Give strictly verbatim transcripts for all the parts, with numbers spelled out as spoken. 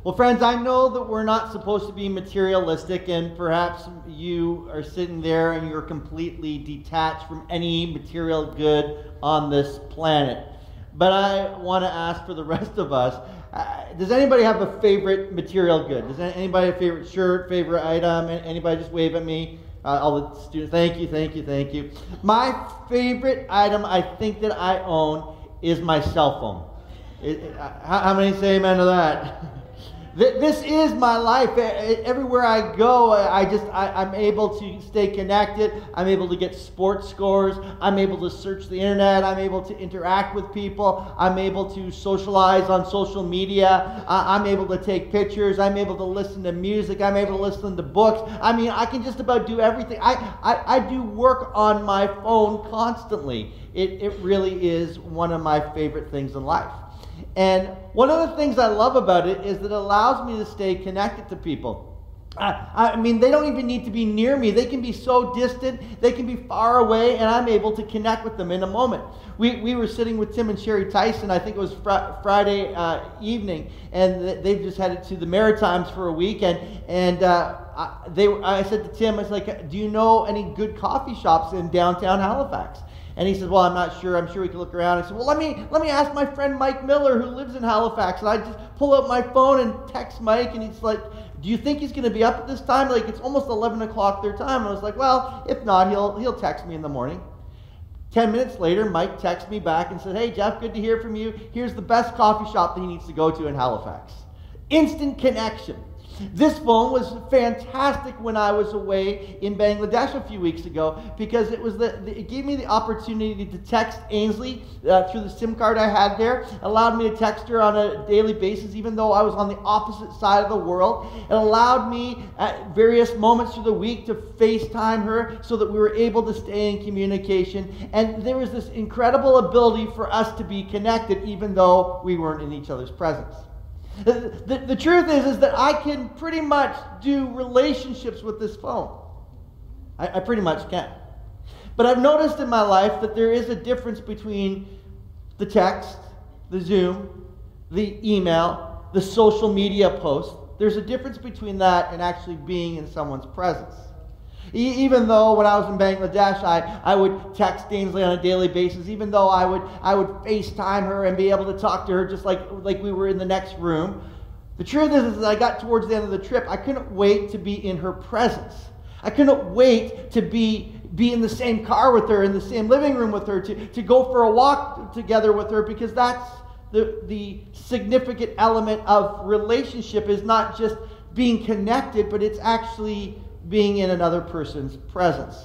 Well, friends, I know that we're not supposed to be materialistic, and perhaps you are sitting there and you're completely detached from any material good on this planet. But I want to ask for the rest of us, uh, does anybody have a favorite material good? Does anybody have a favorite shirt, favorite item? Anybody just wave at me? Uh, all the students, thank you, thank you, thank you. My favorite item I think that I own is my cell phone. It, it, how, how many say amen to that? This is my life. Everywhere I go, I just, I, I'm able to stay connected. I'm able to get sports scores. I'm able to search the internet. I'm able to interact with people. I'm able to socialize on social media. I'm able to take pictures. I'm able to listen to music. I'm able to listen to books. I mean, I can just about do everything. I, I, I do work on my phone constantly. It, it really is one of my favorite things in life. And one of the things I love about it is that it allows me to stay connected to people. I, I mean, they don't even need to be near me. They can be so distant, they can be far away, and I'm able to connect with them in a moment. We we were sitting with Tim and Sherry Tyson, I think it was fr- Friday uh, evening, and they've just headed to the Maritimes for a week, and, and uh, I, they, I said to Tim, I was like, do you know any good coffee shops in downtown Halifax? And he said, well, I'm not sure. I'm sure we can look around. I said, well, let me let me ask my friend Mike Miller, who lives in Halifax. And I just pull out my phone and text Mike, and he's like, do you think he's going to be up at this time? Like, it's almost eleven o'clock their time. And I was like, well, if not, he'll he'll text me in the morning. Ten minutes later, Mike texted me back and said, hey, Jeff, good to hear from you. Here's the best coffee shop that he needs to go to in Halifax. Instant connection. This phone was fantastic when I was away in Bangladesh a few weeks ago, because it was the, the it gave me the opportunity to text Ainsley uh, through the SIM card I had there. It allowed me to text her on a daily basis, even though I was on the opposite side of the world. It allowed me at various moments through the week to FaceTime her so that we were able to stay in communication. And there was this incredible ability for us to be connected, even though we weren't in each other's presence. The, the, the truth is, is that I can pretty much do relationships with this phone. I, I pretty much can. But I've noticed in my life that there is a difference between the text, the Zoom, the email, the social media post. There's a difference between that and actually being in someone's presence. Even though when I was in Bangladesh, I, I would text Ainsley on a daily basis, even though I would I would FaceTime her and be able to talk to her just like, like we were in the next room. The truth is, is that I got towards the end of the trip, I couldn't wait to be in her presence. I couldn't wait to be, be in the same car with her, in the same living room with her, to, to go for a walk together with her, because that's the, the significant element of relationship, is not just being connected, but it's actually being in another person's presence.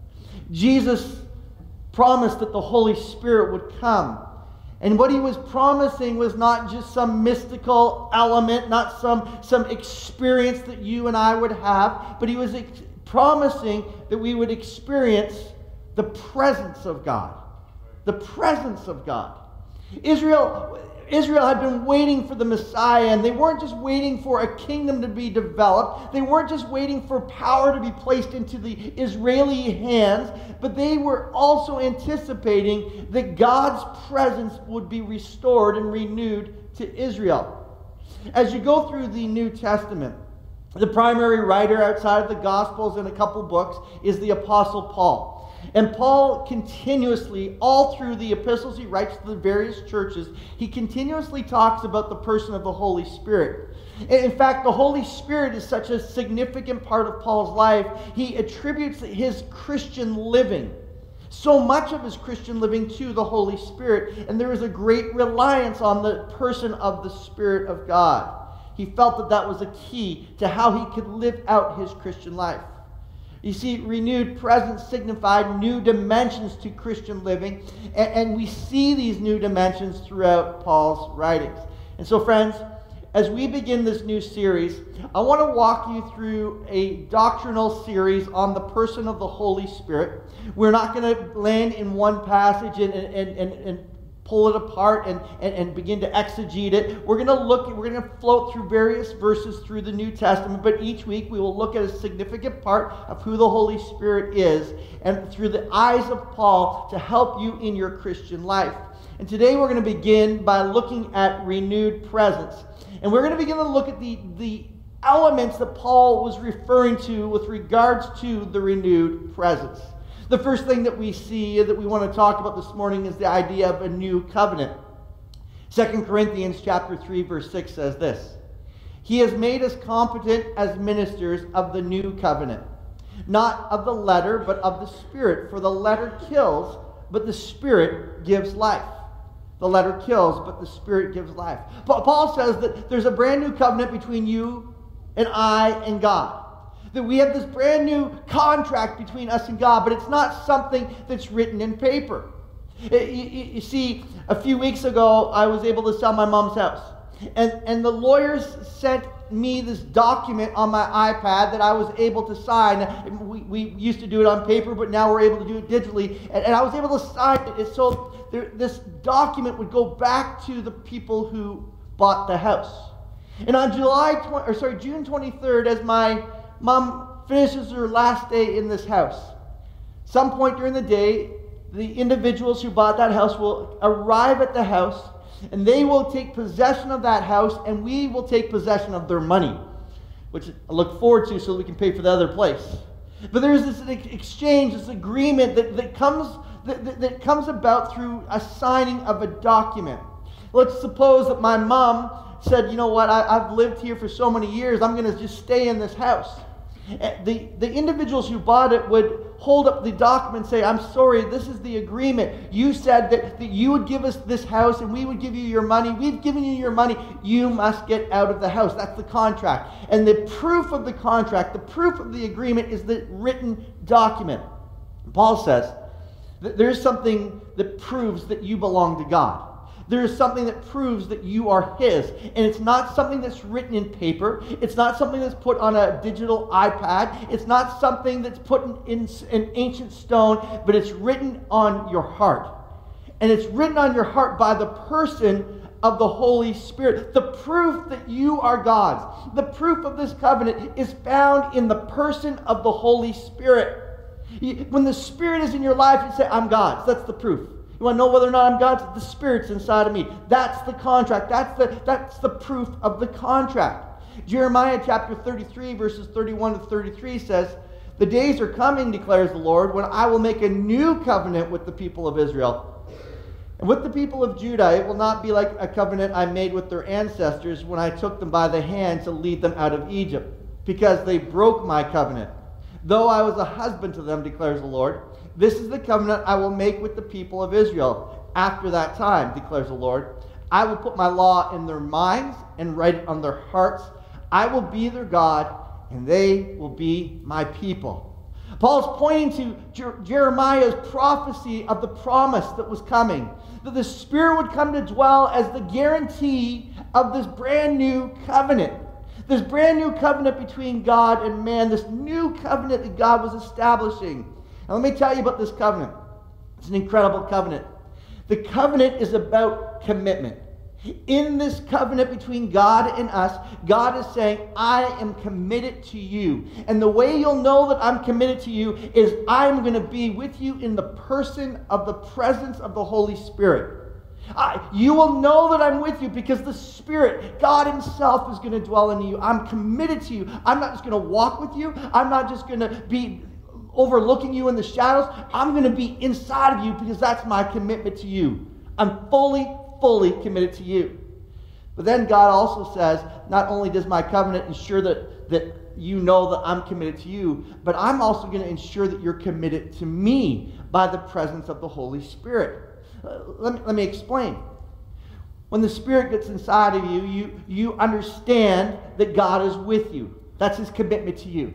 Jesus promised that the Holy Spirit would come. And what he was promising was not just some mystical element, not some, some experience that you and I would have, but he was ex- promising that we would experience the presence of God. The presence of God. Israel... Israel had been waiting for the Messiah, and they weren't just waiting for a kingdom to be developed. They weren't just waiting for power to be placed into the Israeli hands, but they were also anticipating that God's presence would be restored and renewed to Israel. As you go through the New Testament, the primary writer outside of the Gospels and a couple books is the Apostle Paul. And Paul continuously, all through the epistles he writes to the various churches, he continuously talks about the person of the Holy Spirit. In fact, the Holy Spirit is such a significant part of Paul's life. He attributes his Christian living, so much of his Christian living, to the Holy Spirit. And there is a great reliance on the person of the Spirit of God. He felt that that was a key to how he could live out his Christian life. You see, renewed presence signified new dimensions to Christian living, and, and we see these new dimensions throughout Paul's writings. And so, friends, as we begin this new series, I want to walk you through a doctrinal series on the person of the Holy Spirit. We're not going to land in one passage and, and, and, and pull it apart and, and, and begin to exegete it. We're going to look, we're going to float through various verses through the New Testament, but each week we will look at a significant part of who the Holy Spirit is, and through the eyes of Paul to help you in your Christian life. And today we're going to begin by looking at renewed presence. And we're going to begin to look at the, the elements that Paul was referring to with regards to the renewed presence. The first thing that we see that we want to talk about this morning is the idea of a new covenant. Second Corinthians chapter three, verse six says this: He has made us competent as ministers of the new covenant, not of the letter, but of the Spirit. For the letter kills, but the Spirit gives life. The letter kills, but the Spirit gives life. Paul says that there's a brand new covenant between you and I and God. That we have this brand new contract between us and God, but it's not something that's written in paper. You, you, you see, a few weeks ago, I was able to sell my mom's house. And, and the lawyers sent me this document on my iPad that I was able to sign. We, we used to do it on paper, but now we're able to do it digitally. And, and I was able to sign it. So there, this document would go back to the people who bought the house. And on July twenty, or sorry, June twenty-third, as my mom finishes her last day in this house, some point during the day, the individuals who bought that house will arrive at the house, and they will take possession of that house, and we will take possession of their money, which I look forward to so we can pay for the other place. But there's this exchange, this agreement that, that, comes, that, that, that comes about through a signing of a document. Let's suppose that my mom said, you know what, I, I've lived here for so many years, I'm going to just stay in this house. The, the individuals who bought it would hold up the document and say, I'm sorry, this is the agreement. You said that, that you would give us this house and we would give you your money. We've given you your money. You must get out of the house. That's the contract. And the proof of the contract, the proof of the agreement is the written document. Paul says that there's something that proves that you belong to God. There is something that proves that you are His. And it's not something that's written in paper. It's not something that's put on a digital iPad. It's not something that's put in, in an ancient stone, but it's written on your heart. And it's written on your heart by the person of the Holy Spirit. The proof that you are God's, the proof of this covenant is found in the person of the Holy Spirit. When the Spirit is in your life, you say, I'm God's. That's the proof. You want to know whether or not I'm God's? The Spirit's inside of me. That's the contract. That's the, that's the proof of the contract. Jeremiah chapter thirty-three, verses thirty-one to thirty-three says, The days are coming, declares the Lord, when I will make a new covenant with the people of Israel. And with the people of Judah, it will not be like a covenant I made with their ancestors when I took them by the hand to lead them out of Egypt, because they broke my covenant. Though I was a husband to them, declares the Lord, this is the covenant I will make with the people of Israel after that time, declares the Lord. I will put my law in their minds and write it on their hearts. I will be their God, and they will be my people. Paul's pointing to Jer- Jeremiah's prophecy of the promise that was coming, that the Spirit would come to dwell as the guarantee of this brand new covenant. This brand new covenant between God and man, this new covenant that God was establishing. Now let me tell you about this covenant. It's an incredible covenant. The covenant is about commitment. In this covenant between God and us, God is saying, I am committed to you. And the way you'll know that I'm committed to you is I'm going to be with you in the person of the presence of the Holy Spirit. I, you will know that I'm with you because the Spirit, God Himself, is going to dwell in you. I'm committed to you. I'm not just going to walk with you. I'm not just going to be overlooking you in the shadows. I'm going to be inside of you because that's my commitment to you. I'm fully, fully committed to you. But then God also says, not only does my covenant ensure that, that you know that I'm committed to you, but I'm also going to ensure that you're committed to me by the presence of the Holy Spirit. Uh, let me, let me explain. When the Spirit gets inside of you, you, you understand that God is with you. That's His commitment to you.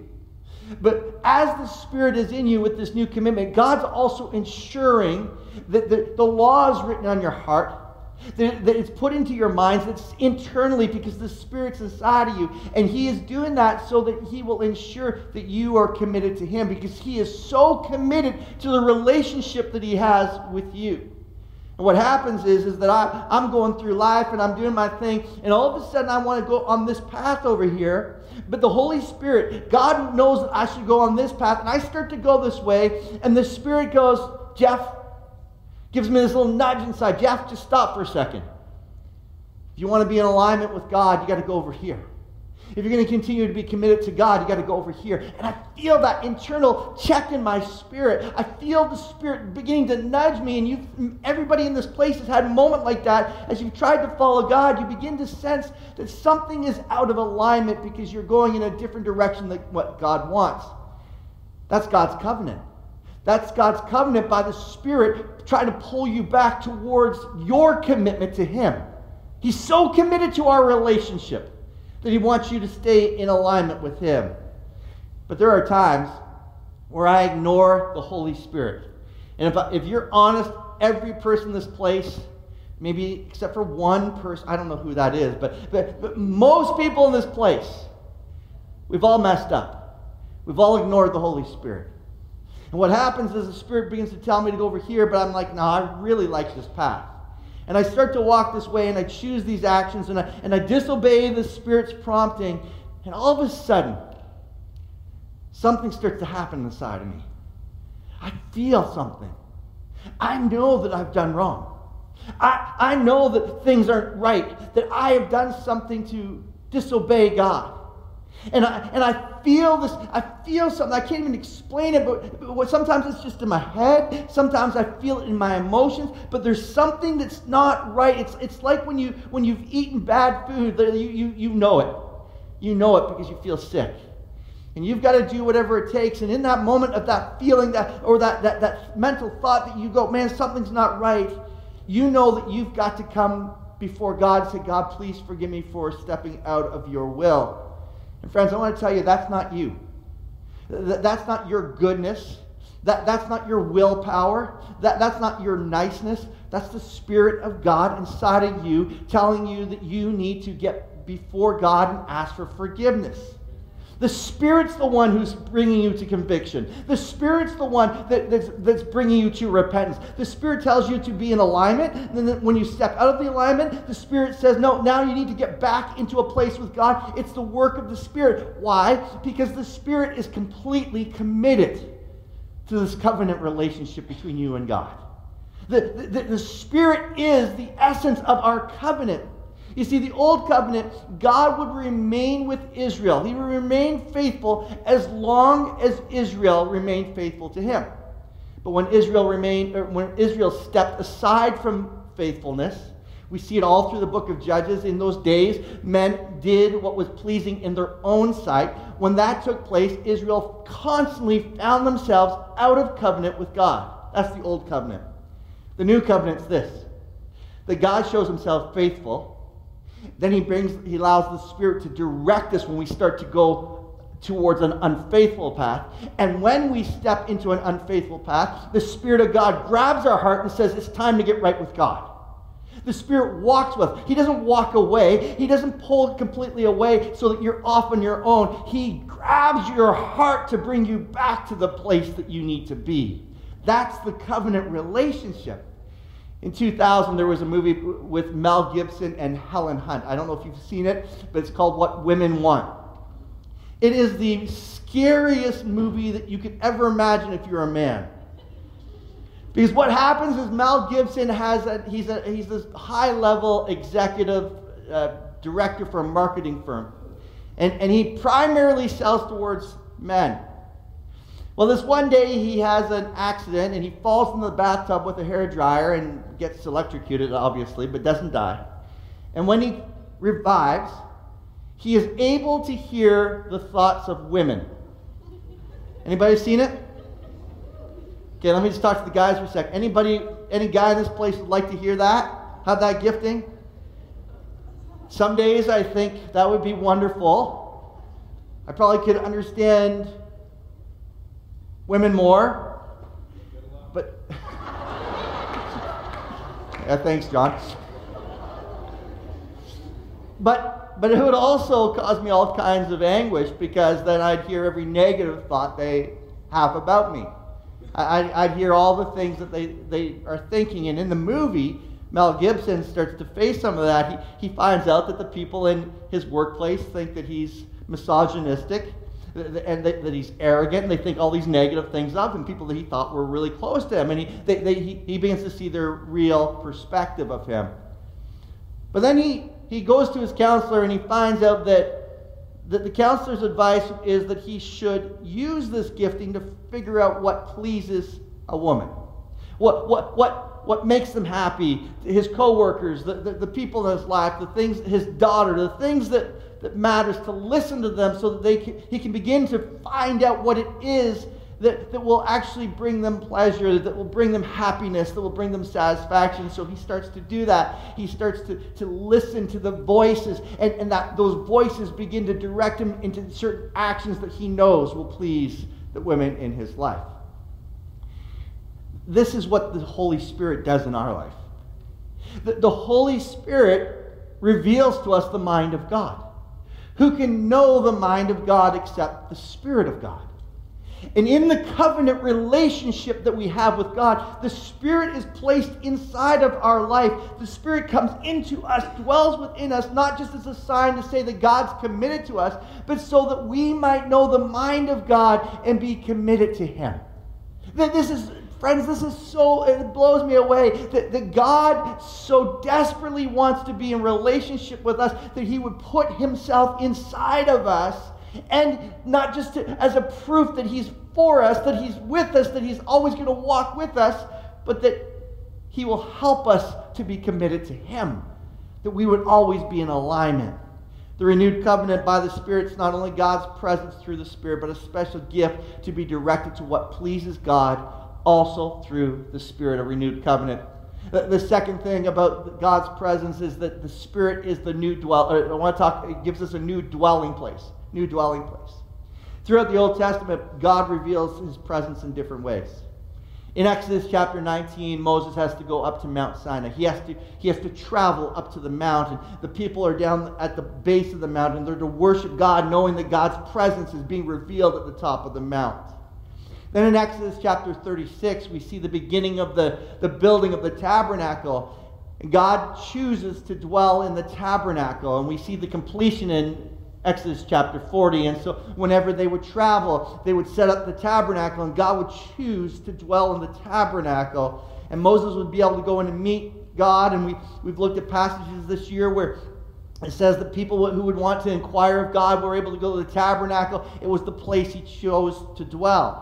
But as the Spirit is in you with this new commitment, God's also ensuring that the, the law is written on your heart, that, that it's put into your minds, that's internally because the Spirit's inside of you. And He is doing that so that He will ensure that you are committed to Him because He is so committed to the relationship that He has with you. And what happens is, is that I, I'm going through life and I'm doing my thing, and all of a sudden I want to go on this path over here, but the Holy Spirit, God knows that I should go on this path, and I start to go this way, and the Spirit goes, Jeff, gives me this little nudge inside, Jeff, just stop for a second. If you want to be in alignment with God, you got to go over here. If you're going to continue to be committed to God, you got to go over here. And I feel that internal check in my spirit. I feel the Spirit beginning to nudge me. And you, everybody in this place has had a moment like that. As you've tried to follow God, you begin to sense that something is out of alignment because you're going in a different direction than what God wants. That's God's covenant. That's God's covenant by the Spirit trying to pull you back towards your commitment to Him. He's so committed to our relationship that He wants you to stay in alignment with Him. But there are times where I ignore the Holy Spirit. And if, I, if you're honest, every person in this place, maybe except for one person, I don't know who that is, but, but, but most people in this place, we've all messed up. We've all ignored the Holy Spirit. And what happens is the Spirit begins to tell me to go over here, but I'm like, no, I really like this path. And I start to walk this way, and I choose these actions, and I, and I disobey the Spirit's prompting, and all of a sudden, something starts to happen inside of me. I feel something. I know that I've done wrong. I, I know that things aren't right, that I have done something to disobey God. And I, and I feel this, I feel something, I can't even explain it, but, but what, sometimes it's just in my head, sometimes I feel it in my emotions, but there's something that's not right. It's, it's like when, you, when you've eaten bad food, you, you, you know it. You know it because you feel sick. And you've got to do whatever it takes, and in that moment of that feeling, that or that, that, that mental thought that you go, man, something's not right, you know that you've got to come before God and say, God, please forgive me for stepping out of your will. And friends, I want to tell you, that's not you. That's not your goodness. That, that's not your willpower. That, that's not your niceness. That's the Spirit of God inside of you telling you that you need to get before God and ask for forgiveness. The Spirit's the one who's bringing you to conviction. The Spirit's the one that, that's, that's bringing you to repentance. The Spirit tells you to be in alignment. And then when you step out of the alignment, the Spirit says, no, now you need to get back into a place with God. It's the work of the Spirit. Why? Because the Spirit is completely committed to this covenant relationship between you and God. The, the, the Spirit is the essence of our covenant. You see, the old covenant, God would remain with Israel. He would remain faithful as long as Israel remained faithful to Him. But when Israel remained, or when Israel stepped aside from faithfulness, we see it all through the book of Judges. In those days, men did what was pleasing in their own sight. When that took place, Israel constantly found themselves out of covenant with God. That's the old covenant. The new covenant's this: that God shows Himself faithful. Then he brings, he allows the Spirit to direct us when we start to go towards an unfaithful path. And when we step into an unfaithful path, the Spirit of God grabs our heart and says, it's time to get right with God. The Spirit walks with us. He doesn't walk away. He doesn't pull completely away so that you're off on your own. He grabs your heart to bring you back to the place that you need to be. That's the covenant relationship. In two thousand, there was a movie with Mel Gibson and Helen Hunt. I don't know if you've seen it, but it's called What Women Want. It is the scariest movie that you could ever imagine if you're a man. Because what happens is Mel Gibson has a, he's a, he's this high-level executive uh, director for a marketing firm. And, and he primarily sells towards men. Well, this one day he has an accident and he falls in the bathtub with a hairdryer and gets electrocuted, obviously, but doesn't die. And when he revives, he is able to hear the thoughts of women. Anybody seen it? Okay, let me just talk to the guys for a sec. Anybody, any guy in this place would like to hear that? Have that gifting? Some days I think that would be wonderful. I probably could understand women more, but yeah, thanks, John. But but it would also cause me all kinds of anguish, because then I'd hear every negative thought they have about me. I, I'd hear all the things that they, they are thinking. And in the movie, Mel Gibson starts to face some of that. He, he finds out that the people in his workplace think that he's misogynistic, and that, that he's arrogant, and they think all these negative things of him, people that he thought were really close to him. And he, they, they, he, he begins to see their real perspective of him. But then he he goes to his counselor and he finds out that, that the counselor's advice is that he should use this gifting to figure out what pleases a woman. What, what, what, what makes them happy, his co-workers, the, the, the people in his life, the things, his daughter, the things that, that matters, to listen to them so that they can, he can begin to find out what it is that, that will actually bring them pleasure, that will bring them happiness, that will bring them satisfaction. So he starts to do that. He starts to, to listen to the voices, and, and that those voices begin to direct him into certain actions that he knows will please the women in his life. This is what the Holy Spirit does in our life. The, the Holy Spirit reveals to us the mind of God. Who can know the mind of God except the Spirit of God? And in the covenant relationship that we have with God, the Spirit is placed inside of our life. The Spirit comes into us, dwells within us, not just as a sign to say that God's committed to us, but so that we might know the mind of God and be committed to Him. That this is... Friends, this is so, it blows me away that, that God so desperately wants to be in relationship with us that He would put Himself inside of us, and not just to, as a proof that He's for us, that He's with us, that He's always going to walk with us, but that He will help us to be committed to Him, that we would always be in alignment. The renewed covenant by the Spirit is not only God's presence through the Spirit, but a special gift to be directed to what pleases God, also through the Spirit, a renewed covenant. The, the second thing about God's presence is that the Spirit is the new dwell. I want to talk. It gives us a new dwelling place. New dwelling place. Throughout the Old Testament, God reveals His presence in different ways. In Exodus chapter nineteen, Moses has to go up to Mount Sinai. He has to he has to travel up to the mountain. The people are down at the base of the mountain. They're to worship God, knowing that God's presence is being revealed at the top of the mount. Then in Exodus chapter thirty-six, we see the beginning of the, the building of the tabernacle. And God chooses to dwell in the tabernacle. And we see the completion in Exodus chapter forty. And so whenever they would travel, they would set up the tabernacle, and God would choose to dwell in the tabernacle. And Moses would be able to go in and meet God. And we, we've looked at passages this year where it says that people who would want to inquire of God were able to go to the tabernacle. It was the place He chose to dwell.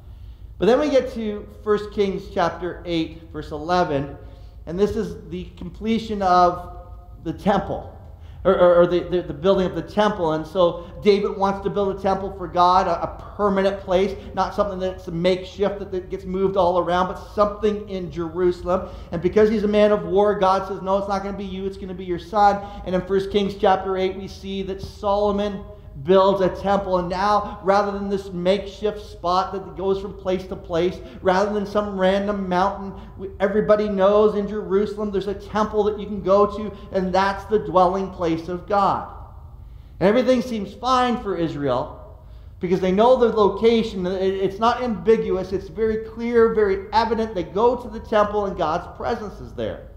But then we get to First Kings chapter eight, verse eleven, and this is the completion of the temple, or, or, or the, the, the building of the temple. And so David wants to build a temple for God, a, a permanent place, not something that's a makeshift that, that gets moved all around, but something in Jerusalem. And because he's a man of war, God says, no, it's not going to be you, it's going to be your son. And in First Kings chapter eight, we see that Solomon builds a temple, and now rather than this makeshift spot that goes from place to place, rather than some random mountain, everybody knows in Jerusalem there's a temple that you can go to, and that's the dwelling place of God. And everything seems fine for Israel because they know the location. It's not ambiguous, it's very clear, very evident. They go to the temple and God's presence is there.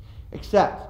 Except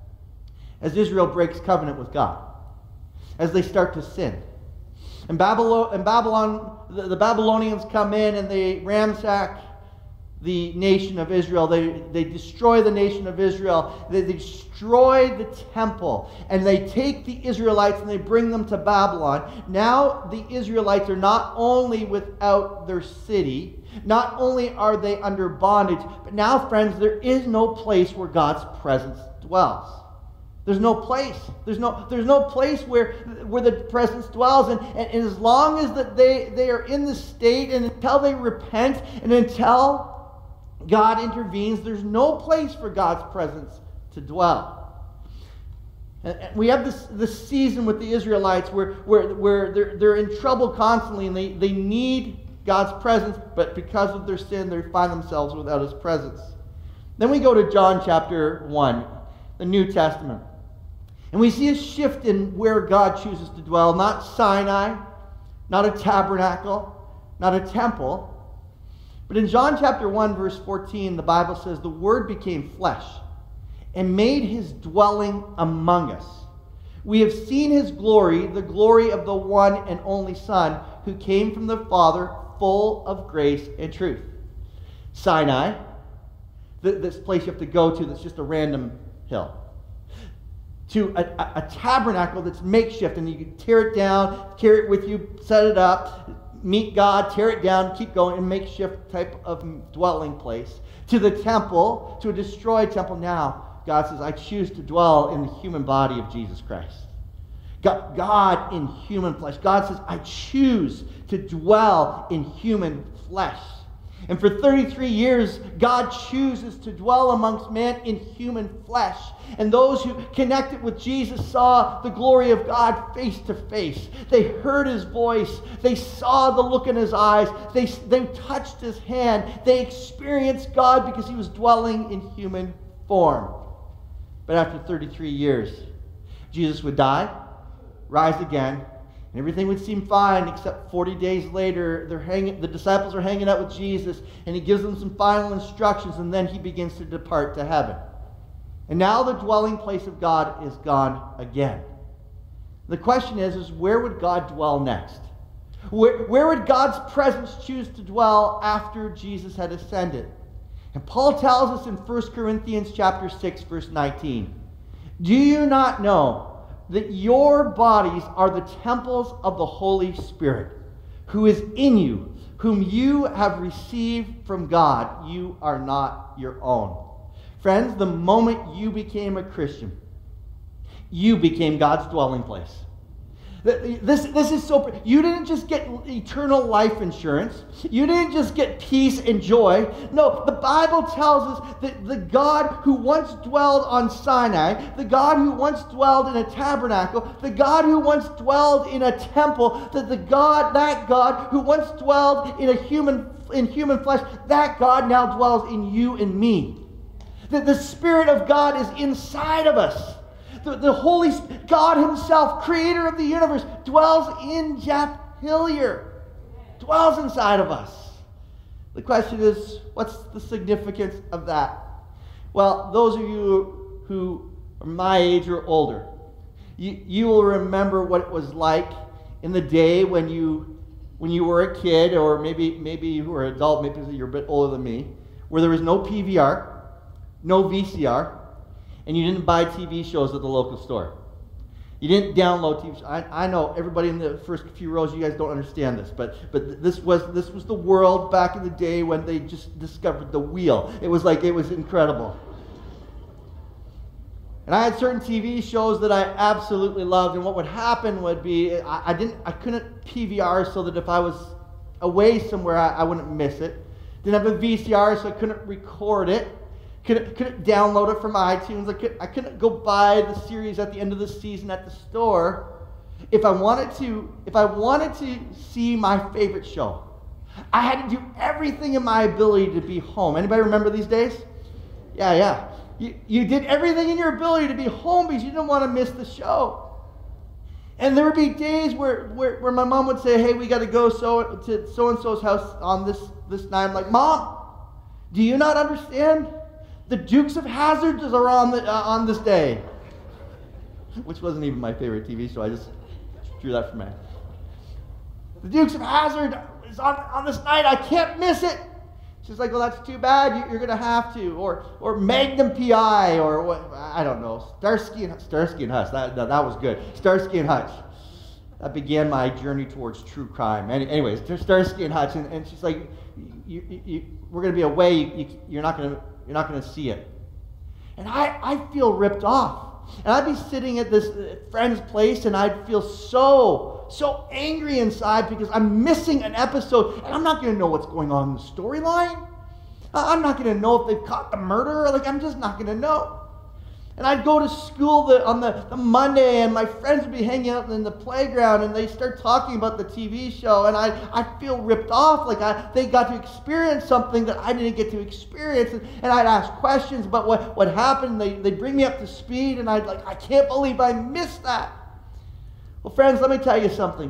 as Israel breaks covenant with God, as they start to sin. And Babylon, and Babylon the, the Babylonians come in and they ransack the nation of Israel. They, they destroy the nation of Israel. They, they destroy the temple. And they take the Israelites and they bring them to Babylon. Now the Israelites are not only without their city, not only are they under bondage, but now, friends, there is no place where God's presence dwells. There's no place. There's no, there's no place where, where the presence dwells. And, and, and as long as that they, they are in this state, and until they repent, and until God intervenes, there's no place for God's presence to dwell. And, and we have this, this season with the Israelites where, where, where they're, they're in trouble constantly, and they, they need God's presence, but because of their sin, they find themselves without His presence. Then we go to John chapter one, the New Testament. And we see a shift in where God chooses to dwell. Not Sinai, not a tabernacle, not a temple. But in John chapter one, verse fourteen, the Bible says, the Word became flesh and made His dwelling among us. We have seen His glory, the glory of the one and only Son, who came from the Father, full of grace and truth. Sinai, this place you have to go to that's just a random hill. to a, a, a tabernacle that's makeshift, and you can tear it down, carry it with you, set it up, meet God, tear it down, keep going, a makeshift type of dwelling place, to the temple, to a destroyed temple. Now, God says, I choose to dwell in the human body of Jesus Christ. God, God in human flesh. God says, I choose to dwell in human flesh. And for thirty-three years, God chooses to dwell amongst man in human flesh. And those who connected with Jesus saw the glory of God face to face. They heard his voice. They saw the look in his eyes. They, they touched his hand. They experienced God because he was dwelling in human form. But after thirty-three years, Jesus would die, rise again, and everything would seem fine, except forty days later, they're hanging, the disciples are hanging out with Jesus, and he gives them some final instructions, and then he begins to depart to heaven. And now the dwelling place of God is gone again. The question is, is where would God dwell next? Where, where would God's presence choose to dwell after Jesus had ascended? And Paul tells us in First Corinthians chapter six, verse nineteen, do you not know that your bodies are the temples of the Holy Spirit, who is in you, whom you have received from God? You are not your own. Friends, the moment you became a Christian, you became God's dwelling place. This, this is so... You didn't just get eternal life insurance. You didn't just get peace and joy. No, the Bible tells us that the God who once dwelled on Sinai, the God who once dwelled in a tabernacle, the God who once dwelled in a temple, that the God, that God who once dwelled in a human, in human flesh, that God now dwells in you and me. That the Spirit of God is inside of us. The, the Holy God himself, creator of the universe, dwells in Jeff Hillier. Dwells inside of us. The question is, what's the significance of that? Well, those of you who are my age or older, you, you will remember what it was like in the day when you when you were a kid, or maybe maybe you were an adult, maybe you're a bit older than me, where there was no P V R, no V C R, and you didn't buy T V shows at the local store. You didn't download T V shows. I, I know everybody in the first few rows, you guys don't understand this, but but this was this was the world back in the day when they just discovered the wheel. It was like, it was incredible. And I had certain T V shows that I absolutely loved, and what would happen would be, I, I didn't, I couldn't P V R so that if I was away somewhere, I, I wouldn't miss it. Didn't have a V C R, so I couldn't record it. Couldn't, couldn't download it from iTunes. I, could, I couldn't go buy the series at the end of the season at the store. If I wanted to, if I wanted to see my favorite show, I had to do everything in my ability to be home. Anybody remember these days? Yeah, yeah. You, you did everything in your ability to be home because you didn't want to miss the show. And there would be days where, where, where my mom would say, hey, we got to go so, to so-and-so's house on this, this night. I'm like, Mom, do you not understand? The Dukes of Hazzard are on, the, uh, on this day. Which wasn't even my favorite T V show. I just drew that from my head. The Dukes of Hazzard is on, on this night. I can't miss it. She's like, well, that's too bad. You, you're going to have to. Or or Magnum P I, or what, I don't know. Starsky and, Starsky and Hutch. That, that, that was good. Starsky and Hutch. That began my journey towards true crime. Any, anyways, Starsky and Hutch. And, and she's like, you, you, you, we're going to be away. You, you, you're not going to... You're not going to see it. And I, I feel ripped off. And I'd be sitting at this friend's place, and I'd feel so, so angry inside because I'm missing an episode, and I'm not going to know what's going on in the storyline. I'm not going to know if they've caught the murderer. Like, I'm just not going to know. And I'd go to school the, on the, the Monday, and my friends would be hanging out in the playground, and they start talking about the T V show, and I I feel ripped off, like I they got to experience something that I didn't get to experience, and, and I'd ask questions about what, what happened. They, they'd bring me up to speed, and I'd like, I can't believe I missed that. Well, friends, let me tell you something.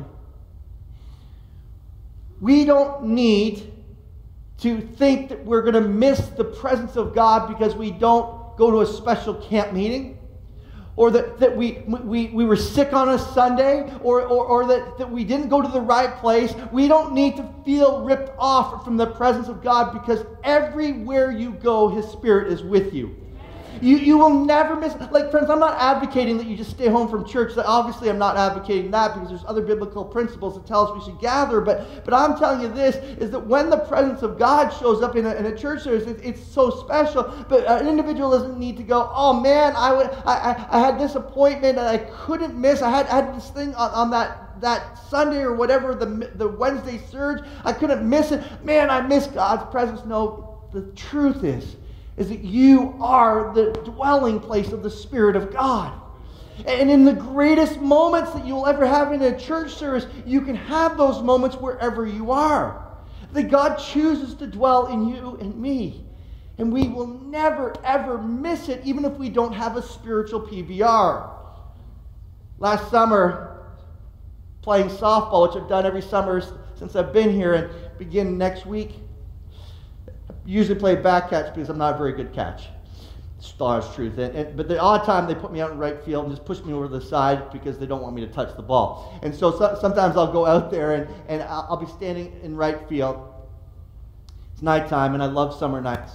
We don't need to think that we're going to miss the presence of God because we don't go to a special camp meeting, or that, that we, we, we were sick on a Sunday, or, or, or that, that we didn't go to the right place. We don't need to feel ripped off from the presence of God because everywhere you go, His Spirit is with you. You, you will never miss, like friends, I'm not advocating that you just stay home from church. Obviously, I'm not advocating that because there's other biblical principles that tell us we should gather. But, but I'm telling you this, is that when the presence of God shows up in a, in a church service, it, it's so special. But an individual doesn't need to go, oh man, I, would, I, I, I had this appointment that I couldn't miss. I had, I had this thing on, on that, that Sunday or whatever, the, the Wednesday surge. I couldn't miss it. Man, I missed God's presence. No, the truth is, is that you are the dwelling place of the Spirit of God. And in the greatest moments that you'll ever have in a church service, you can have those moments wherever you are. That God chooses to dwell in you and me. And we will never, ever miss it, even if we don't have a spiritual P B R. Last summer, playing softball, which I've done every summer since I've been here, and begin next week. Usually play back catch because I'm not a very good catch. Star's truth. And, and, but the odd time they put me out in right field and just push me over to the side because they don't want me to touch the ball. And so, so sometimes I'll go out there and, and I'll, I'll be standing in right field. It's nighttime and I love summer nights.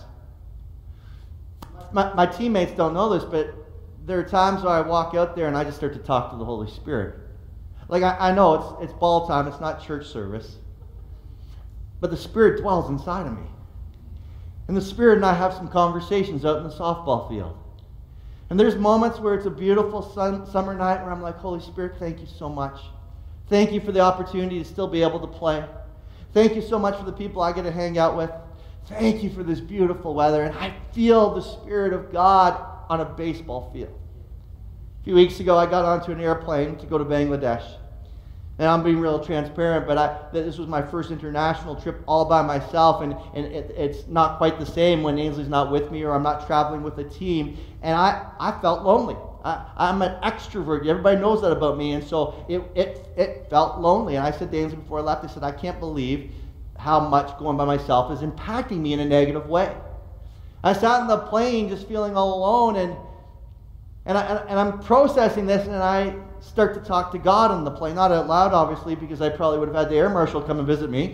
My, my teammates don't know this, but there are times where I walk out there and I just start to talk to the Holy Spirit. Like I, I know it's, it's ball time, it's not church service. But the Spirit dwells inside of me. And the Spirit and I have some conversations out in the softball field. And there's moments where it's a beautiful sun, summer night where I'm like, Holy Spirit, thank you so much. Thank you for the opportunity to still be able to play. Thank you so much for the people I get to hang out with. Thank you for this beautiful weather. And I feel the Spirit of God on a baseball field. A few weeks ago, I got onto an airplane to go to Bangladesh. And I'm being real transparent, but I, this was my first international trip all by myself, and, and it, it's not quite the same when Ainsley's not with me or I'm not traveling with a team. And I, I felt lonely. I, I'm an extrovert. Everybody knows that about me, and so it, it, it felt lonely. And I said to Ainsley before I left, I said, I can't believe how much going by myself is impacting me in a negative way. I sat in the plane just feeling all alone, and, and, I, and I'm processing this, and I start to talk to God on the plane. Not out loud, obviously, because I probably would have had the air marshal come and visit me.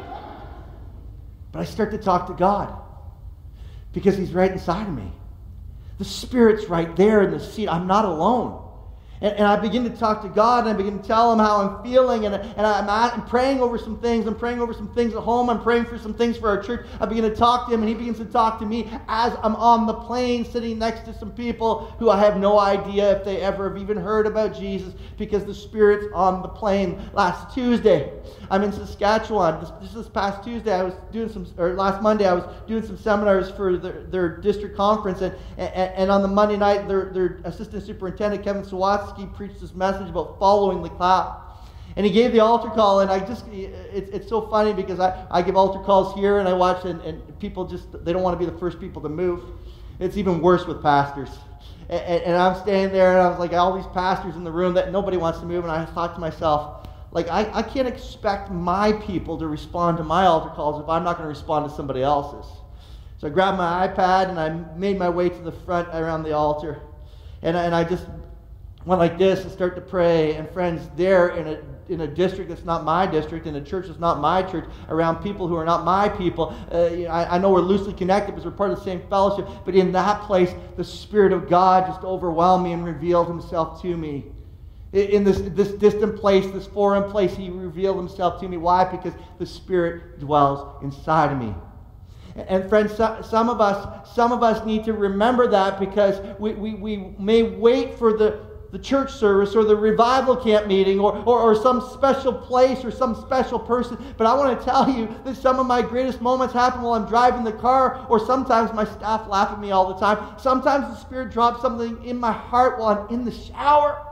But I start to talk to God because He's right inside of me. The Spirit's right there in the seat. I'm not alone. And, and I begin to talk to God, and I begin to tell Him how I'm feeling, and, and I'm, at, I'm praying over some things. I'm praying over some things at home. I'm praying for some things for our church. I begin to talk to Him, and He begins to talk to me as I'm on the plane sitting next to some people who I have no idea if they ever have even heard about Jesus, because the Spirit's on the plane. Last Tuesday, I'm in Saskatchewan. This, this, this past Tuesday, I was doing some, or last Monday, I was doing some seminars for their, their district conference, and, and, and on the Monday night, their, their assistant superintendent, Kevin Sawatsky, preached this message about following the cloud. And he gave the altar call, and I just, it, it's so funny because I, I give altar calls here, and I watch, and, and people just, they don't want to be the first people to move. It's even worse with pastors. And, and I'm standing there, and I was like, all these pastors in the room that nobody wants to move, and I thought to myself, like, I, I can't expect my people to respond to my altar calls if I'm not going to respond to somebody else's. So I grabbed my iPad, and I made my way to the front around the altar. And, and I just went like this and start to pray. And friends, there in a in a district that's not my district, in a church that's not my church, around people who are not my people, uh, I, I know we're loosely connected because we're part of the same fellowship, but in that place, the Spirit of God just overwhelmed me and revealed Himself to me. In this, this distant place, this foreign place, He revealed Himself to me. Why? Because the Spirit dwells inside of me. And friends, some of us, some of us need to remember that, because we, we, we may wait for the the church service or the revival camp meeting or, or, or some special place or some special person. But I want to tell you that some of my greatest moments happen while I'm driving the car, or sometimes my staff laugh at me all the time. Sometimes the Spirit drops something in my heart while I'm in the shower.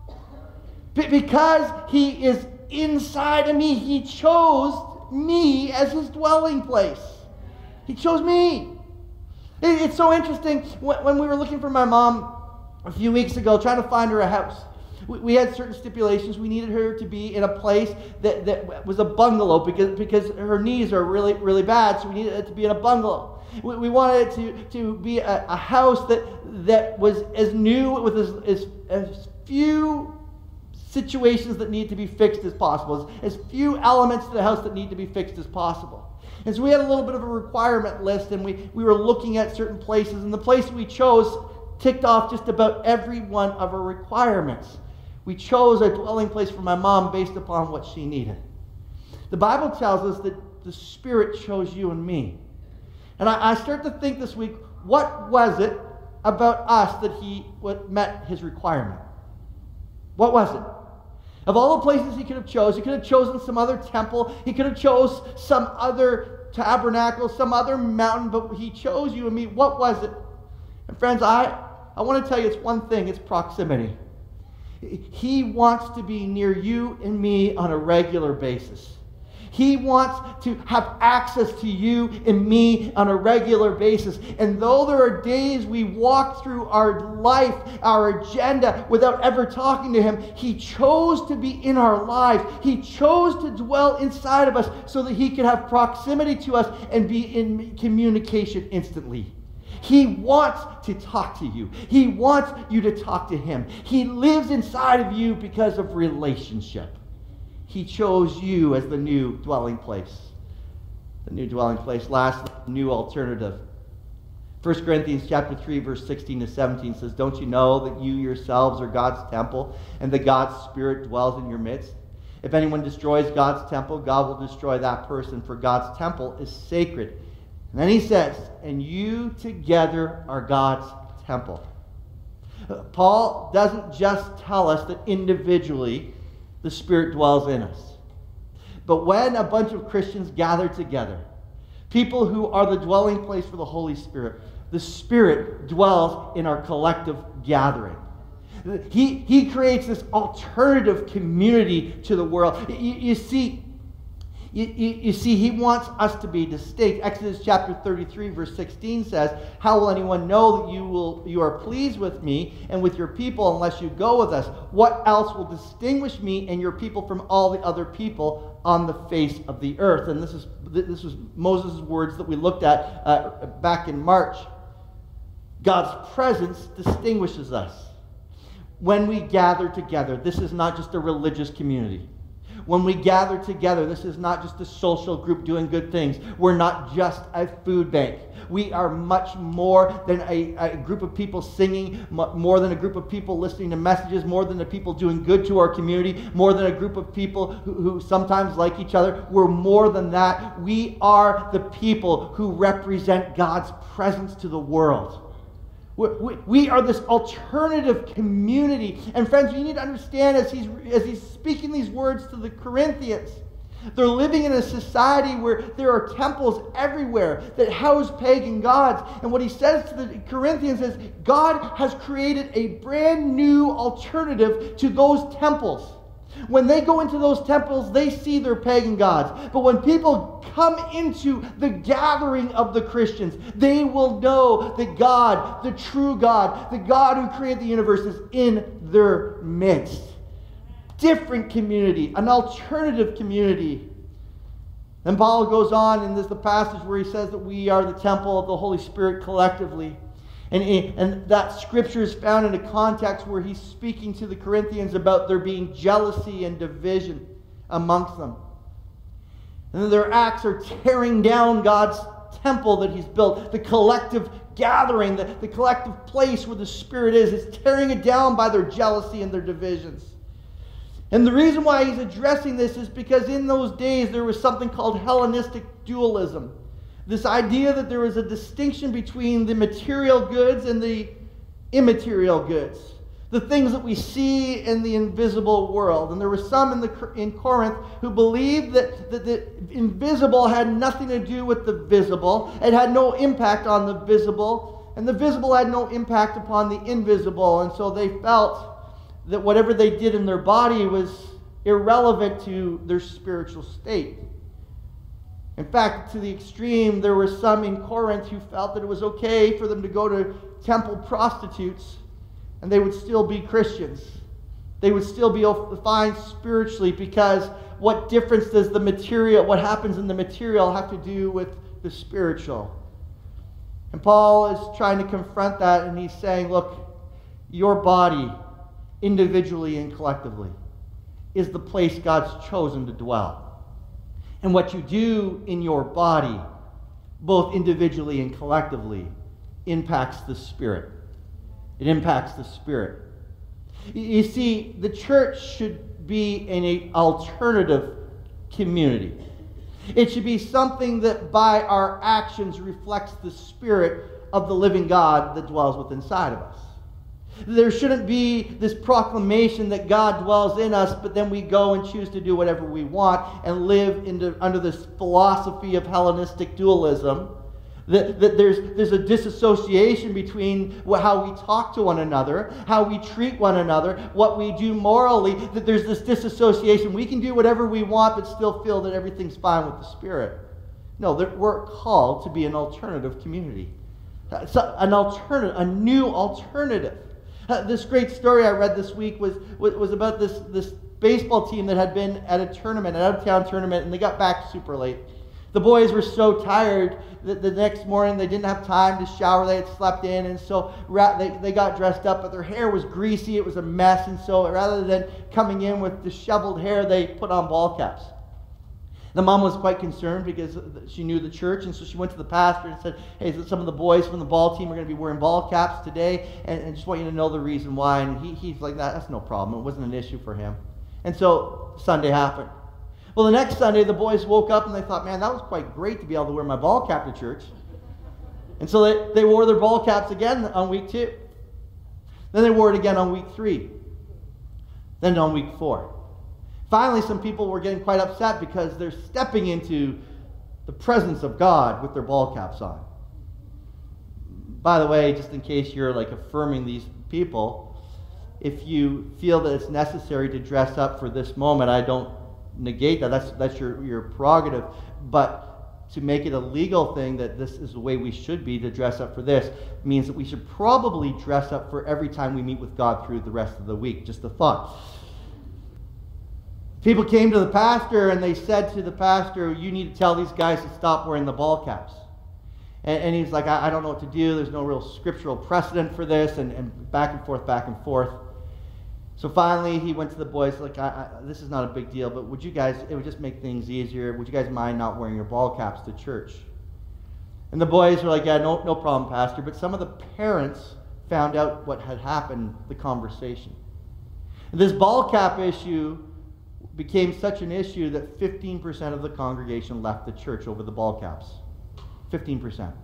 But because He is inside of me, He chose me as His dwelling place. He chose me. It, it's so interesting. When, when we were looking for my mom a few weeks ago, trying to find her a house, we, we had certain stipulations. We needed her to be in a place that, that was a bungalow, because, because her knees are really, really bad, so we needed it to be in a bungalow. We, we wanted it to, to be a, a house that, that was as new, with as, as, as few situations that need to be fixed as possible, as, as few elements to the house that need to be fixed as possible. And so we had a little bit of a requirement list, and we, we were looking at certain places, and the place we chose ticked off just about every one of our requirements. We chose a dwelling place for my mom based upon what she needed. The Bible tells us that the Spirit chose you and me. And I, I start to think this week, what was it about us that he what met his requirement? What was it? Of all the places he could have chosen, he could have chosen some other temple, he could have chose some other tabernacle, some other mountain, but he chose you and me. What was it? And friends, I, I want to tell you it's one thing, it's proximity. He wants to be near you and me on a regular basis. He wants to have access to you and me on a regular basis. And though there are days we walk through our life, our agenda, without ever talking to him, he chose to be in our lives. He chose to dwell inside of us so that he could have proximity to us and be in communication instantly. He wants to talk to you. He wants you to talk to him. He lives inside of you because of relationship. He chose you as the new dwelling place. The new dwelling place. Last, new alternative. First Corinthians chapter three, verse sixteen to seventeen says, "Don't you know that you yourselves are God's temple, and that God's Spirit dwells in your midst? If anyone destroys God's temple, God will destroy that person, for God's temple is sacred." And then he says, "And you together are God's temple." Paul doesn't just tell us that individually the Spirit dwells in us. But when a bunch of Christians gather together, people who are the dwelling place for the Holy Spirit, the Spirit dwells in our collective gathering. He, he creates this alternative community to the world. You, you see, You, you, you see, he wants us to be distinct. Exodus chapter thirty-three, verse sixteen says, "How will anyone know that you will you are pleased with me and with your people unless you go with us? What else will distinguish me and your people from all the other people on the face of the earth?" And this is this was Moses' words that we looked at uh, back in March. God's presence distinguishes us. When we gather together, this is not just a religious community. When we gather together, this is not just a social group doing good things. We're not just a food bank. We are much more than a, a group of people singing, more than a group of people listening to messages, more than the people doing good to our community, more than a group of people who, who sometimes like each other. We're more than that. We are the people who represent God's presence to the world. We, we, we are this alternative community. And friends, you need to understand as he's, as he's speaking these words to the Corinthians, they're living in a society where there are temples everywhere that house pagan gods. And what he says to the Corinthians is, God has created a brand new alternative to those temples. When they go into those temples, they see their pagan gods. But when people come into the gathering of the Christians, they will know that God, the true God, the God who created the universe, is in their midst. Different community, an alternative community. Then Paul goes on, and there's the passage where he says that we are the temple of the Holy Spirit collectively. And, and that scripture is found in a context where he's speaking to the Corinthians about there being jealousy and division amongst them. And their acts are tearing down God's temple that he's built, the collective gathering, the, the collective place where the Spirit is. It's tearing it down by their jealousy and their divisions. And the reason why he's addressing this is because in those days there was something called Hellenistic dualism. This idea that there was a distinction between the material goods and the immaterial goods. The things that we see in the invisible world. And there were some in, the, in Corinth who believed that, that the invisible had nothing to do with the visible. It had no impact on the visible. And the visible had no impact upon the invisible. And so they felt that whatever they did in their body was irrelevant to their spiritual state. In fact, to the extreme, there were some in Corinth who felt that it was okay for them to go to temple prostitutes and they would still be Christians. They would still be fine spiritually, because what difference does the material, what happens in the material, have to do with the spiritual? And Paul is trying to confront that, and he's saying, look, your body, individually and collectively, is the place God's chosen to dwell. And what you do in your body, both individually and collectively, impacts the Spirit. It impacts the Spirit. You see, the church should be an alternative community. It should be something that by our actions reflects the Spirit of the living God that dwells within inside of us. There shouldn't be this proclamation that God dwells in us, but then we go and choose to do whatever we want and live into, under this philosophy of Hellenistic dualism. That, that there's, there's a disassociation between how we talk to one another, how we treat one another, what we do morally, that there's this disassociation. We can do whatever we want but still feel that everything's fine with the Spirit. No, that we're called to be an alternative community. So an alternative, a new alternative. Uh, this great story I read this week was, was, was about this, this baseball team that had been at a tournament, an out-of-town tournament, and they got back super late. The boys were so tired that the next morning they didn't have time to shower. They had slept in, and so they, they got dressed up, but their hair was greasy. It was a mess, and so rather than coming in with disheveled hair, they put on ball caps. The mom was quite concerned because she knew the church, and so she went to the pastor and said, hey, some of the boys from the ball team are going to be wearing ball caps today, and, and just want you to know the reason why. And he, he's like, that, that's no problem. It wasn't an issue for him. And so Sunday happened. Well, the next Sunday, the boys woke up and they thought, man, that was quite great to be able to wear my ball cap to church. And so they, they wore their ball caps again on week two. Then they wore it again on week three. Then on week four. Finally, some people were getting quite upset because they're stepping into the presence of God with their ball caps on. By the way, just in case you're like affirming these people, if you feel that it's necessary to dress up for this moment, I don't negate that. That's that's your, your prerogative. But to make it a legal thing that this is the way we should be to dress up for this means that we should probably dress up for every time we meet with God through the rest of the week. Just a thought. People came to the pastor and they said to the pastor, you need to tell these guys to stop wearing the ball caps. And, and he's like, I, I don't know what to do. There's no real scriptural precedent for this, and, and back and forth, back and forth. So finally, he went to the boys, like, I, I, this is not a big deal, but would you guys, it would just make things easier. Would you guys mind not wearing your ball caps to church? And the boys were like, yeah, no, no problem, pastor. But some of the parents found out what had happened, the conversation. And this ball cap issue became such an issue that fifteen percent of the congregation left the church over the ball caps. fifteen percent.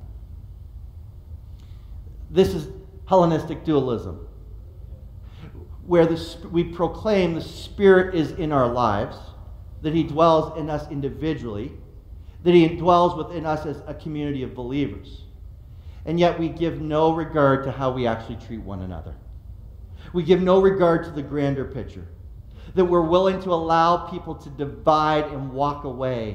This is Hellenistic dualism, where the, we proclaim the Spirit is in our lives, that He dwells in us individually, that He dwells within us as a community of believers. And yet we give no regard to how we actually treat one another. We give no regard to the grander picture, that we're willing to allow people to divide and walk away,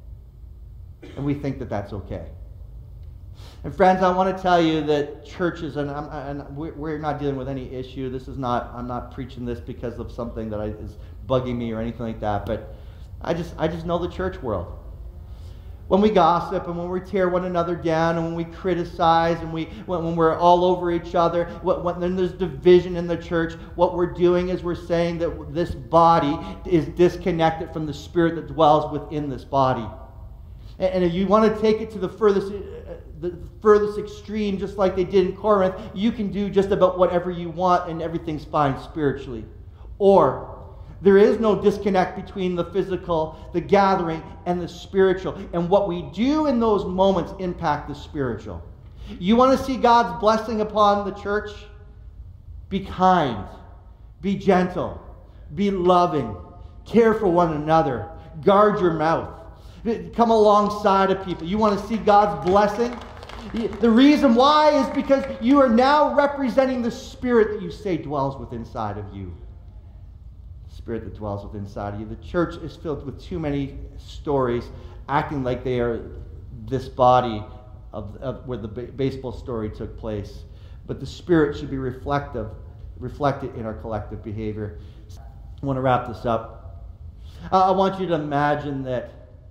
and we think that that's okay. And friends, I want to tell you that churches, and, I'm, and we're not dealing with any issue. This is not, I'm not preaching this because of something that I, is bugging me or anything like that, but I just, I just know the church world. When we gossip and when we tear one another down and when we criticize and we, when, when we're all over each other, when, when there's division in the church, what we're doing is we're saying that this body is disconnected from the Spirit that dwells within this body. And, and if you want to take it to the furthest, uh, the furthest extreme, just like they did in Corinth, you can do just about whatever you want and everything's fine spiritually. Or there is no disconnect between the physical, the gathering, and the spiritual. And what we do in those moments impact the spiritual. You want to see God's blessing upon the church? Be kind. Be gentle. Be loving. Care for one another. Guard your mouth. Come alongside of people. You want to see God's blessing? The reason why is because you are now representing the Spirit that you say dwells within inside of you. Spirit that dwells within inside of you. The church is filled with too many stories acting like they are this body of, of where the ba- baseball story took place. But the Spirit should be reflective, reflected in our collective behavior. I want to wrap this up. Uh, I want you to imagine that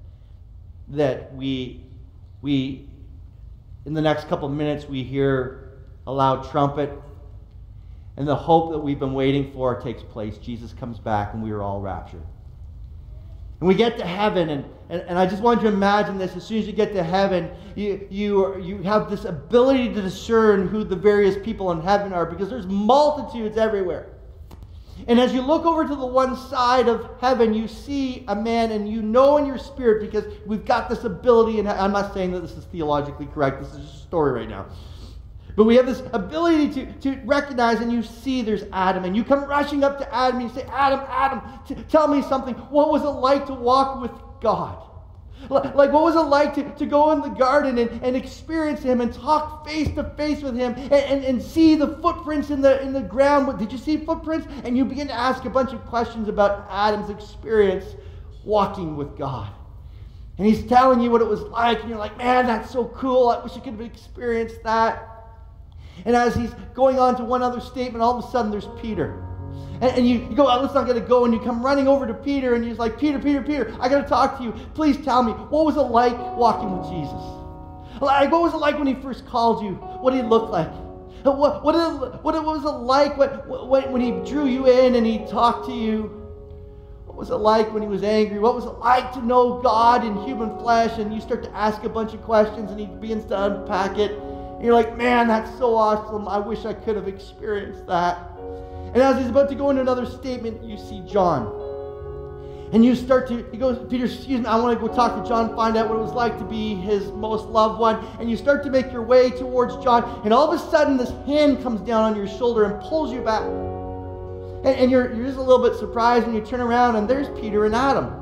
that we we in the next couple of minutes we hear a loud trumpet, and the hope that we've been waiting for takes place. Jesus comes back and we are all raptured. And we get to heaven, and, and, and I just want you to imagine this. As soon as you get to heaven, you, you, are, you have this ability to discern who the various people in heaven are, because there's multitudes everywhere. And as you look over to the one side of heaven, you see a man, and you know in your spirit, because we've got this ability, and I'm not saying that this is theologically correct, this is just a story right now. But we have this ability to, to recognize, and you see there's Adam, and you come rushing up to Adam, and you say, Adam, Adam, t- tell me something. What was it like to walk with God? Like, what was it like to, to go in the garden and, and experience Him and talk face to face with Him and, and, and see the footprints in the, in the ground? Did you see footprints? And you begin to ask a bunch of questions about Adam's experience walking with God. And he's telling you what it was like, and you're like, man, that's so cool. I wish I could have experienced that. And as he's going on to one other statement, all of a sudden there's Peter. And, and you, you go, oh, let's not get to go. And you come running over to Peter, and he's like, Peter, Peter, Peter, I got to talk to you. Please tell me, what was it like walking with Jesus? Like, what was it like when He first called you? What did He look like? What, what, did, what, what was it like when, when, when He drew you in and He talked to you? What was it like when He was angry? What was it like to know God in human flesh? And you start to ask a bunch of questions, and He begins to unpack it. And you're like, man, that's so awesome. I wish I could have experienced that. And as he's about to go into another statement, you see John. And you start to, he goes, Peter, excuse me, I want to go talk to John, find out what it was like to be his most loved one. And you start to make your way towards John. And all of a sudden, this hand comes down on your shoulder and pulls you back. And, and you're, you're just a little bit surprised when you turn around, and there's Peter and Adam.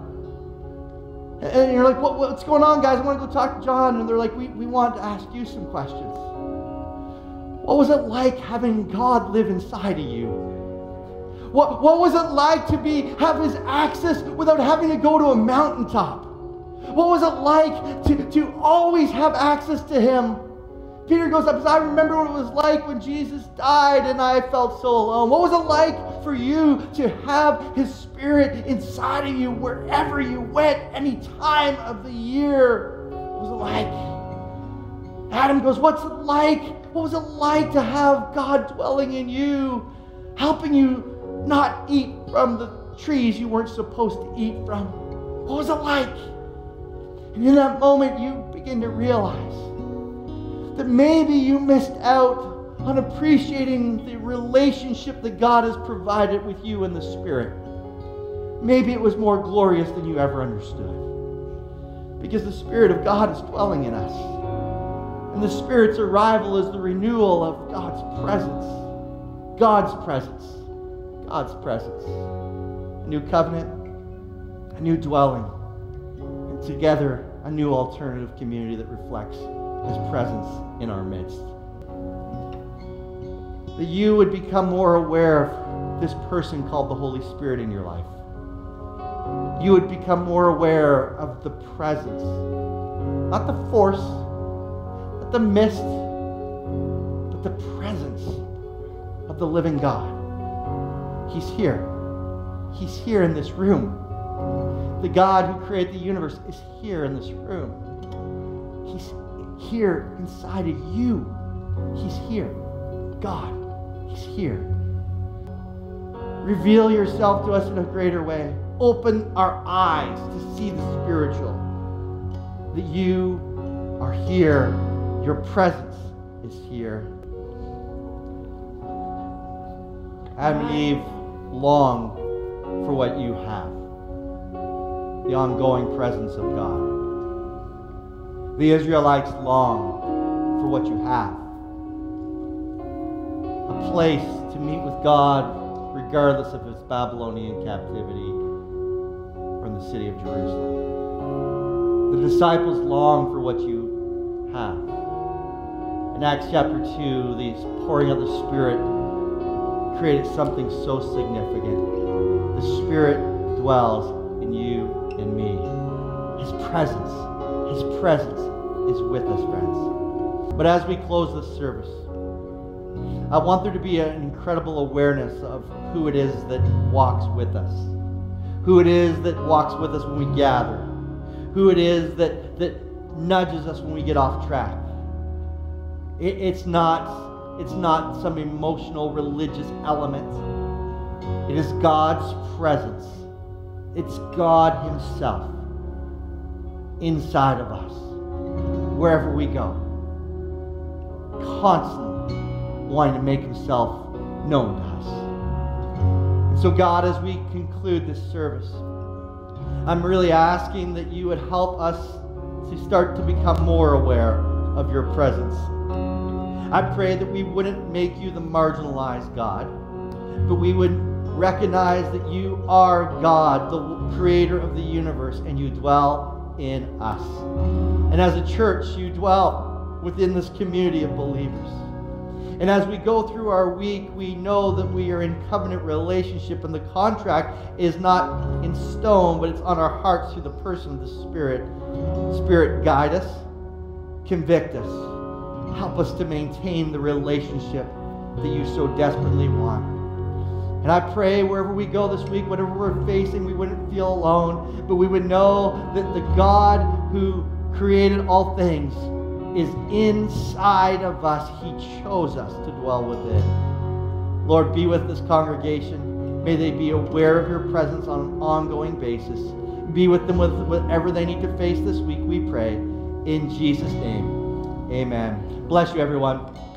And you're like, what, what's going on, guys? I want to go talk to John. And they're like, we, we want to ask you some questions. What was it like having God live inside of you? What, what was it like to be have His access without having to go to a mountaintop? What was it like to, to always have access to Him? Peter goes up, I remember what it was like when Jesus died and I felt so alone. What was it like for you to have His Spirit inside of you wherever you went, any time of the year? What was it like? Adam goes, what's it like? What was it like to have God dwelling in you, helping you not eat from the trees you weren't supposed to eat from? What was it like? And in that moment, you begin to realize that maybe you missed out on appreciating the relationship that God has provided with you in the Spirit. Maybe it was more glorious than you ever understood, because the Spirit of God is dwelling in us. And the Spirit's arrival is the renewal of God's presence. God's presence. God's presence. A new covenant, a new dwelling, and together a new alternative community that reflects His presence in our midst. That you would become more aware of this person called the Holy Spirit in your life. You would become more aware of the presence, not the force, not the mist, but the presence of the living God. He's here. He's here in this room. The God who created the universe is here in this room. He's here inside of you. He's here. God, He's here. Reveal yourself to us in a greater way. Open our eyes to see the spiritual. That you are here. Your presence is here. Adam and Eve long for what you have. The ongoing presence of God. The Israelites long for what you have. A place to meet with God regardless of its Babylonian captivity or in the city of Jerusalem. The disciples long for what you have. In Acts chapter two, the pouring of the Spirit created something so significant. The Spirit dwells in you and me. His presence, His presence is with us, friends. But as we close this service, I want there to be an incredible awareness of who it is that walks with us. Who it is that walks with us when we gather. Who it is that, that nudges us when we get off track. It, it's not It's not some emotional religious element. It is God's presence. It's God himself inside of us, wherever we go, constantly wanting to make himself known to us. And so God, as we conclude this service, I'm really asking that you would help us to start to become more aware of your presence. I pray that we wouldn't make you the marginalized God, but we would recognize that you are God, the creator of the universe, and you dwell in us. And as a church, you dwell within this community of believers. And as we go through our week, we know that we are in covenant relationship, and the contract is not in stone, but it's on our hearts through the person of the Spirit. Spirit, guide us, convict us, help us to maintain the relationship that you so desperately want. And I pray wherever we go this week, whatever we're facing, we wouldn't feel alone, but we would know that the God who created all things is inside of us. He chose us to dwell within. Lord, be with this congregation. May they be aware of your presence on an ongoing basis. Be with them with whatever they need to face this week, we pray. In Jesus' name, amen. Bless you, everyone.